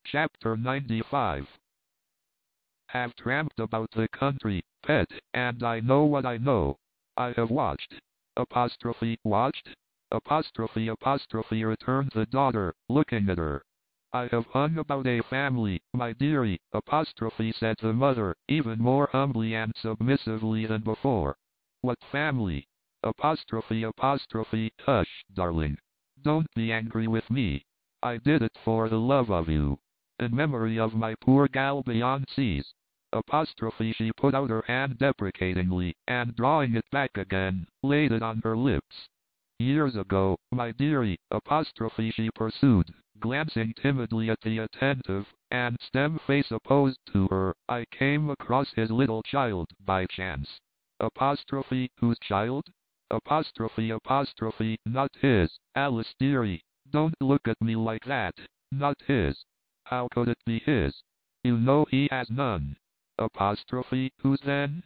Chapter 95. Have tramped about the country, pet, and I know what I know. I have watched. Watched? Returned the daughter, looking at her. I have hung about a family, my dearie, said the mother, even more humbly and submissively than before. What family? Hush, darling. Don't be angry with me. I did it for the love of you. In memory of my poor gal beyond seas. She put out her hand deprecatingly, and drawing it back again, laid it on her lips. Years ago, my dearie, she pursued, glancing timidly at the attentive and stem face opposed to her, I came across his little child by chance. Whose child? Not his, Alice dearie. Don't look at me like that. Not his. How could it be his? You know he has none. Whose then?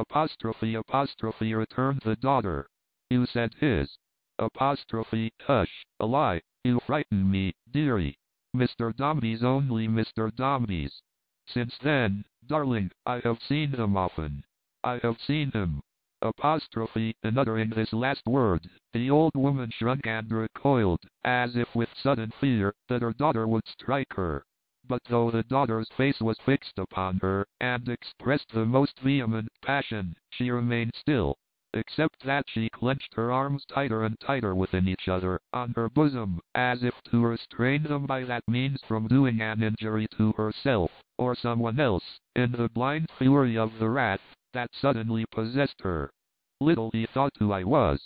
Returned the daughter. You said his. Hush, a lie, you frighten me, dearie. Mr. Dombey's, only Mr. Dombey's. Since then, darling, I have seen him often. I have seen him. In uttering this last word, the old woman shrunk and recoiled, as if with sudden fear that her daughter would strike her. But though the daughter's face was fixed upon her, and expressed the most vehement passion, she remained still, except that she clenched her arms tighter and tighter within each other, on her bosom, as if to restrain them by that means from doing an injury to herself, or someone else, in the blind fury of the wrath that suddenly possessed her. Little he thought who I was.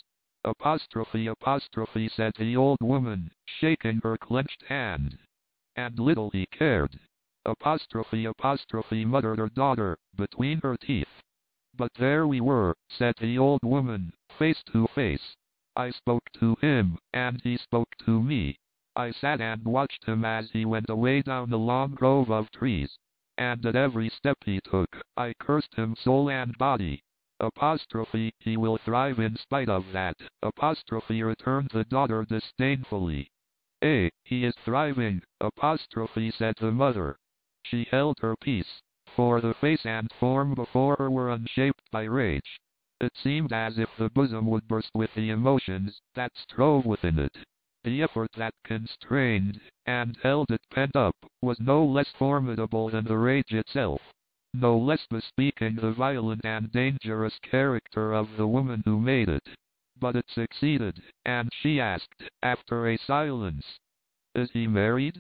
Said the old woman, shaking her clenched hand. And little he cared. Muttered her daughter, between her teeth. But there we were, said the old woman, face to face. I spoke to him, and he spoke to me. I sat and watched him as he went away down the long grove of trees. And at every step he took, I cursed him soul and body. He will thrive in spite of that, returned the daughter disdainfully. He is thriving, said the mother. She held her peace, for the face and form before her were unshaped by rage. It seemed as if the bosom would burst with the emotions that strove within it. The effort that constrained and held it pent up was no less formidable than the rage itself, no less bespeaking the violent and dangerous character of the woman who made it. But it succeeded, and she asked, after a silence, "Is he married?"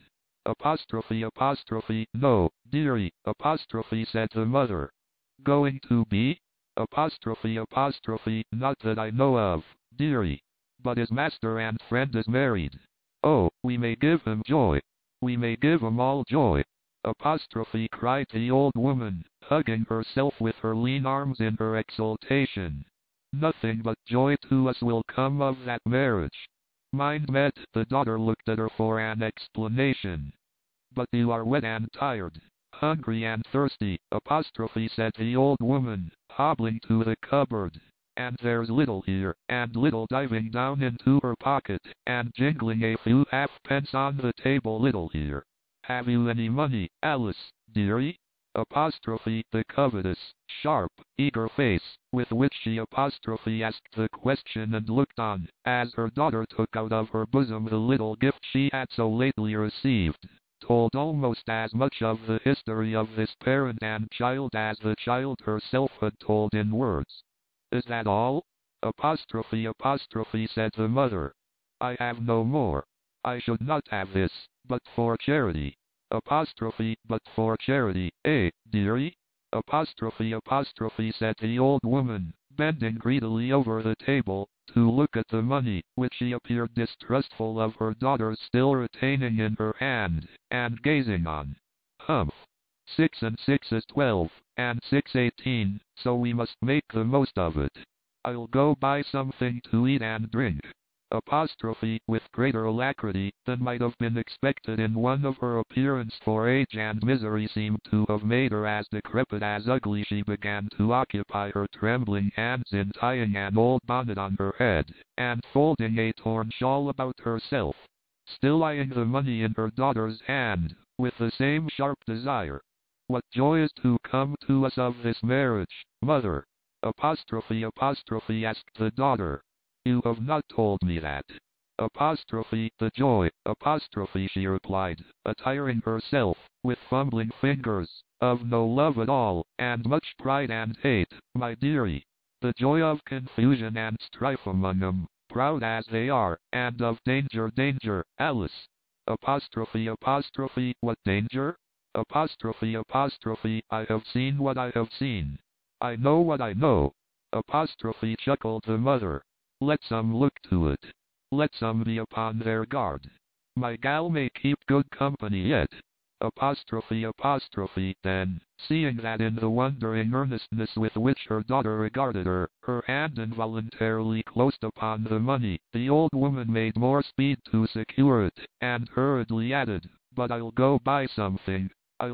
No, dearie, said the mother. Going to be? Not that I know of, dearie. But his master and friend is married. Oh, we may give him joy. We may give him all joy. Cried the old woman, hugging herself with her lean arms in her exultation. Nothing but joy to us will come of that marriage. Mind met, the daughter looked at her for an explanation. But you are wet and tired, hungry and thirsty, said the old woman, hobbling to the cupboard. And there's Little here, and Little diving down into her pocket, and jingling a few halfpence on the table. Little here. Have you any money, Alice, dearie? The covetous, sharp, eager face, with which she asked the question and looked on, as her daughter took out of her bosom the little gift she had so lately received, told almost as much of the history of this parent and child as the child herself had told in words. Is that all? Said the mother. I have no more. I should not have this, but for charity. But for charity, dearie? Said the old woman, bending greedily over the table, to look at the money, which she appeared distrustful of her daughter's still retaining in her hand, and gazing on. Humph! 6 and 6 is 12, and 6 18, so we must make the most of it. I'll go buy something to eat and drink. With greater alacrity than might have been expected in one of her appearance, for age and misery seemed to have made her as decrepit as ugly, she began to occupy her trembling hands in tying an old bonnet on her head, and folding a torn shawl about herself. Still eyeing the money in her daughter's hand, with the same sharp desire. What joy is to come to us of this marriage, mother? Apostrophe asked the daughter. You have not told me that. Apostrophe the joy, apostrophe she replied, attiring herself, with fumbling fingers, of no love at all, and much pride and hate, my dearie. The joy of confusion and strife among 'em, proud as they are, and of danger, Alice. Apostrophe what danger? Apostrophe I have seen what I have seen. I know what I know. Apostrophe chuckled the mother. Let some look to it. Let some be upon their guard. My gal may keep good company yet. Apostrophe then, seeing that in the wondering earnestness with which her daughter regarded her, her hand involuntarily closed upon the money, the old woman made more speed to secure it, and hurriedly added, but I'll go buy something.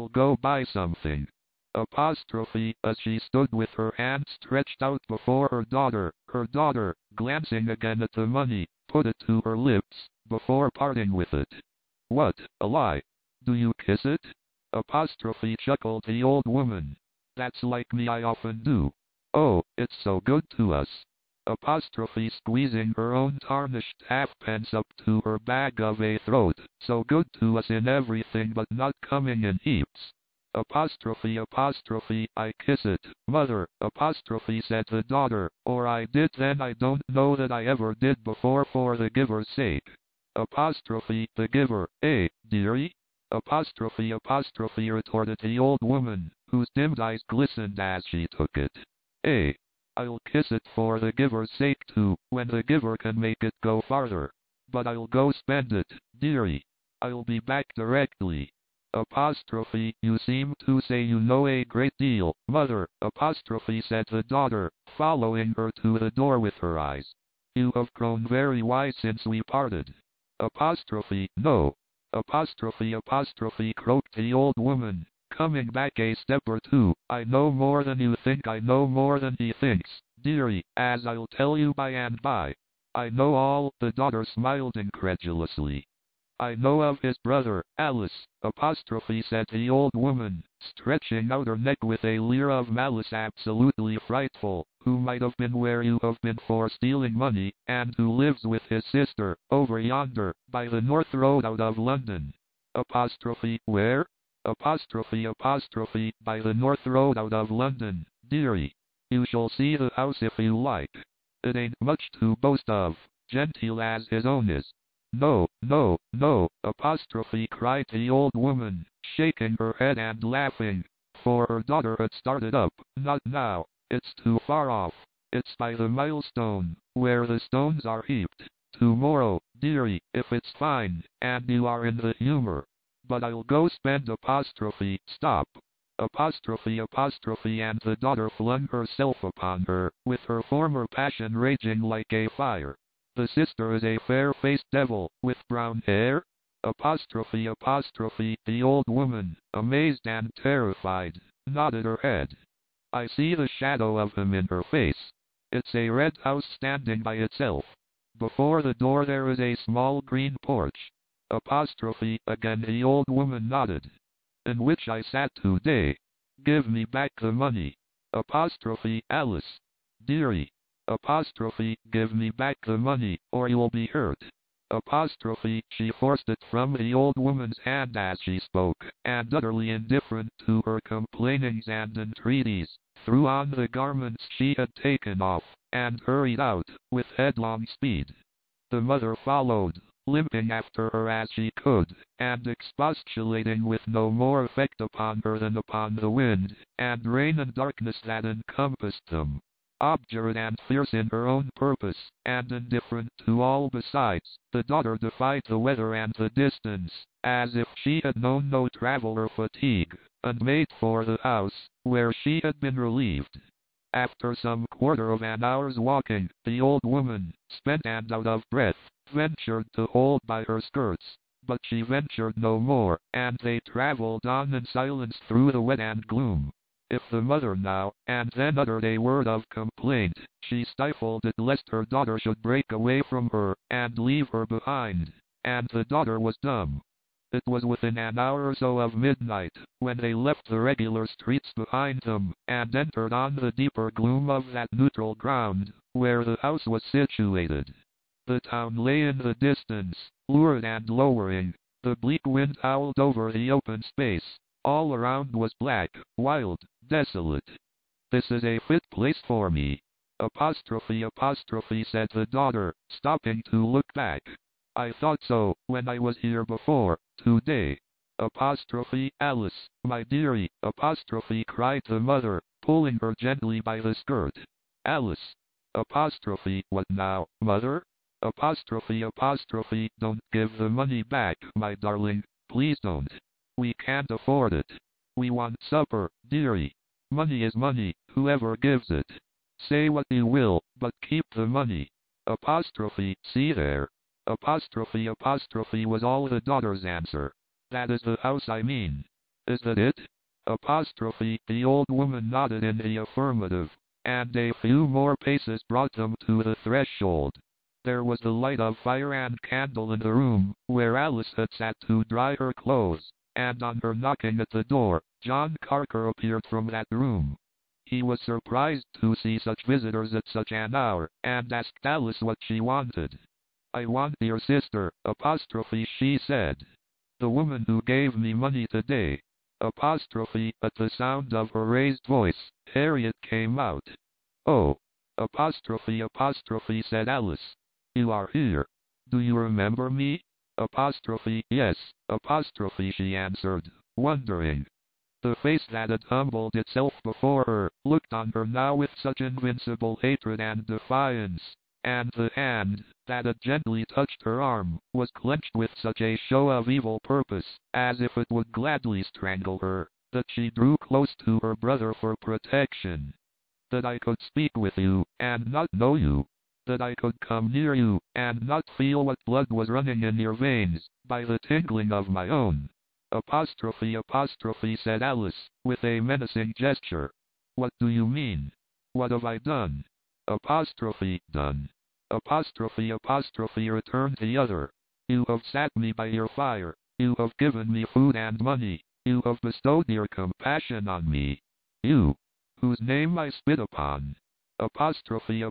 Apostrophe, as she stood with her hand stretched out before her daughter, glancing again at the money, put it to her lips, before parting with it. What, a lie? Do you kiss it? Apostrophe chuckled the old woman. That's like me, I often do. Oh, it's so good to us. Apostrophe squeezing her own tarnished halfpence up to her bag of a throat, so good to us in everything but not coming in heaps. Apostrophe I kiss it, mother, apostrophe said the daughter, or I did then I don't know that I ever did before for the giver's sake. Apostrophe the giver, eh, dearie? Apostrophe retorted the old woman, whose dimmed eyes glistened as she took it. Eh, I'll kiss it for the giver's sake too, when the giver can make it go farther. But I'll go spend it, dearie. I'll be back directly. Apostrophe, you seem to say you know a great deal, mother, apostrophe said the daughter, following her to the door with her eyes. You have grown very wise since we parted. Apostrophe, no. Apostrophe croaked the old woman, coming back a step or two. I know more than you think, I know more than he thinks, dearie, as I'll tell you by and by. I know all, the daughter smiled incredulously. I know of his brother, Alice, apostrophe said the old woman, stretching out her neck with a leer of malice absolutely frightful, who might have been where you have been for stealing money, and who lives with his sister, over yonder, by the North Road out of London. Apostrophe, where? Apostrophe, by the North Road out of London, dearie. You shall see the house if you like. It ain't much to boast of, genteel as his own is. No, apostrophe cried the old woman, shaking her head and laughing, for her daughter had started up. Not now, it's too far off. It's by the milestone, where the stones are heaped. Tomorrow, dearie, if it's fine, and you are in the humor. But I'll go spend apostrophe, stop. Apostrophe, and the daughter flung herself upon her, with her former passion raging like a fire. The sister is a fair-faced devil, with brown hair? Apostrophe, the old woman, amazed and terrified, nodded her head. I see the shadow of him in her face. It's a red house standing by itself. Before the door there is a small green porch. Apostrophe, again the old woman nodded. In which I sat today. Give me back the money. Apostrophe, Alice. Dearie. Apostrophe, give me back the money, or you'll be hurt. Apostrophe, she forced it from the old woman's hand as she spoke, and utterly indifferent to her complainings and entreaties, threw on the garments she had taken off, and hurried out, with headlong speed. The mother followed, limping after her as she could, and expostulating with no more effect upon her than upon the wind, and rain and darkness that encompassed them. Obdurate and fierce in her own purpose, and indifferent to all besides, the daughter defied the weather and the distance, as if she had known no travel or fatigue, and made for the house, where she had been relieved. After some quarter of an hour's walking, the old woman, spent and out of breath, ventured to hold by her skirts, but she ventured no more, and they traveled on in silence through the wet and gloom. If the mother now and then uttered a word of complaint, she stifled it lest her daughter should break away from her, and leave her behind, and the daughter was dumb. It was within an hour or so of midnight, when they left the regular streets behind them, and entered on the deeper gloom of that neutral ground, where the house was situated. The town lay in the distance, lurid and lowering. The bleak wind howled over the open space. All around was black, wild, desolate. "This is a fit place for me," apostrophe, said the daughter, stopping to look back. "I thought so, when I was here before, today." Apostrophe, "Alice, my dearie," apostrophe, cried the mother, pulling her gently by the skirt. "Alice." Apostrophe, "What now, mother?" Apostrophe, "Don't give the money back, my darling, please don't. We can't afford it. We want supper, dearie. Money is money, whoever gives it. Say what you will, but keep the money." Apostrophe, "See there." Apostrophe, was all the daughter's answer. "That is the house I mean. Is that it?" Apostrophe, the old woman nodded in the affirmative, and a few more paces brought them to the threshold. There was the light of fire and candle in the room where Alice had sat to dry her clothes, and on her knocking at the door, John Carker appeared from that room. He was surprised to see such visitors at such an hour, and asked Alice what she wanted. "I want your sister," apostrophe, she said. "The woman who gave me money today." Apostrophe, at the sound of her raised voice, Harriet came out. "Oh!" Apostrophe, said Alice. "You are here. Do you remember me?" Apostrophe, "Yes," apostrophe, she answered, wondering. The face that had humbled itself before her, looked on her now with such invincible hatred and defiance, and the hand that had gently touched her arm, was clenched with such a show of evil purpose, as if it would gladly strangle her, that she drew close to her brother for protection. "That I could speak with you, and not know you. That I could come near you, and not feel what blood was running in your veins, by the tingling of my own." Apostrophe, said Alice, with a menacing gesture. "What do you mean? What have I done?" Apostrophe, "Done?" Apostrophe, returned the other. "You have sat me by your fire. You have given me food and money. You have bestowed your compassion on me. You, whose name I spit upon." Apostrophe,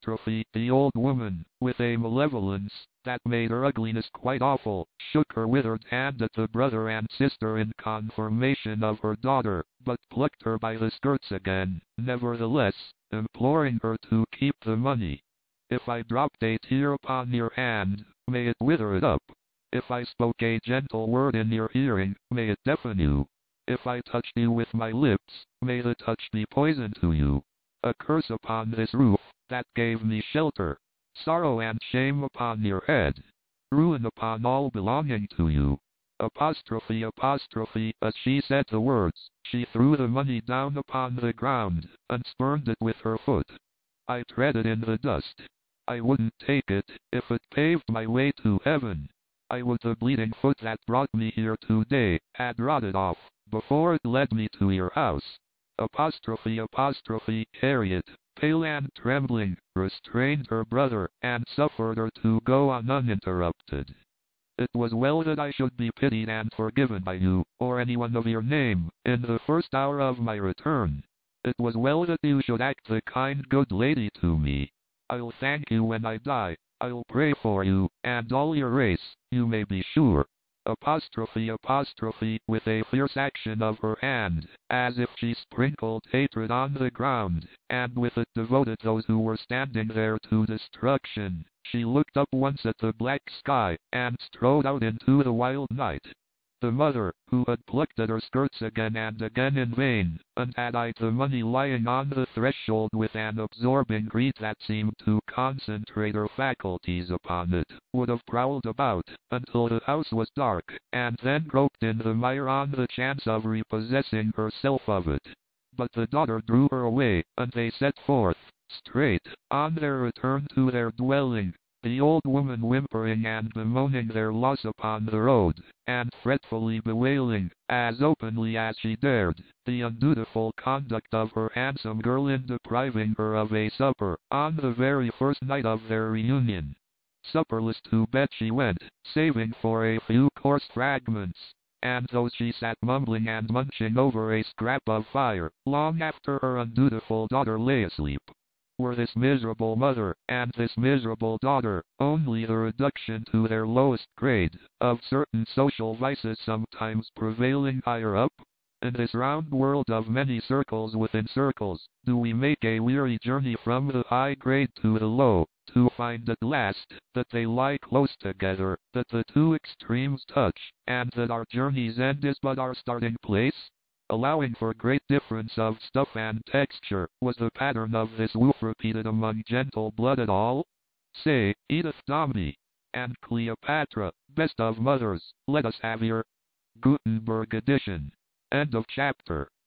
the old woman, with a malevolence that made her ugliness quite awful, shook her withered hand at the brother and sister in confirmation of her daughter, but plucked her by the skirts again, nevertheless, imploring her to keep the money. "If I dropped a tear upon your hand, may it wither it up. If I spoke a gentle word in your hearing, may it deafen you. If I touched you with my lips, may the touch be poison to you. A curse upon this roof that gave me shelter. Sorrow and shame upon your head. Ruin upon all belonging to you." Apostrophe, as she said the words, she threw the money down upon the ground, and spurned it with her foot. "I tread it in the dust. I wouldn't take it, if it paved my way to heaven. I would the bleeding foot that brought me here today had rotted off, before it led me to your house." Apostrophe, Harriet, pale and trembling, restrained her brother, and suffered her to go on uninterrupted. "It was well that I should be pitied and forgiven by you, or anyone of your name, in the first hour of my return. It was well that you should act the kind good lady to me. I'll thank you when I die. I'll pray for you, and all your race, you may be sure." Apostrophe, with a fierce action of her hand, as if she sprinkled hatred on the ground, and with it devoted those who were standing there to destruction, she looked up once at the black sky, and strode out into the wild night. The mother, who had plucked at her skirts again and again in vain, and had eyed the money lying on the threshold with an absorbing greed that seemed to concentrate her faculties upon it, would have prowled about until the house was dark, and then groped in the mire on the chance of repossessing herself of it. But the daughter drew her away, and they set forth, straight, on their return to their dwelling, the old woman whimpering and bemoaning their loss upon the road, and fretfully bewailing, as openly as she dared, the undutiful conduct of her handsome girl in depriving her of a supper, on the very first night of their reunion. Supperless to bed she went, saving for a few coarse fragments. And those she sat mumbling and munching over a scrap of fire, long after her undutiful daughter lay asleep. Were this miserable mother, and this miserable daughter, only the reduction to their lowest grade, of certain social vices sometimes prevailing higher up? In this round world of many circles within circles, do we make a weary journey from the high grade to the low, to find at last that they lie close together, that the two extremes touch, and that our journey's end is but our starting place? Allowing for great difference of stuff and texture, was the pattern of this woof repeated among gentle blood at all? Say, Edith Dombey and Cleopatra, best of mothers, let us have your Gutenberg edition. End of chapter.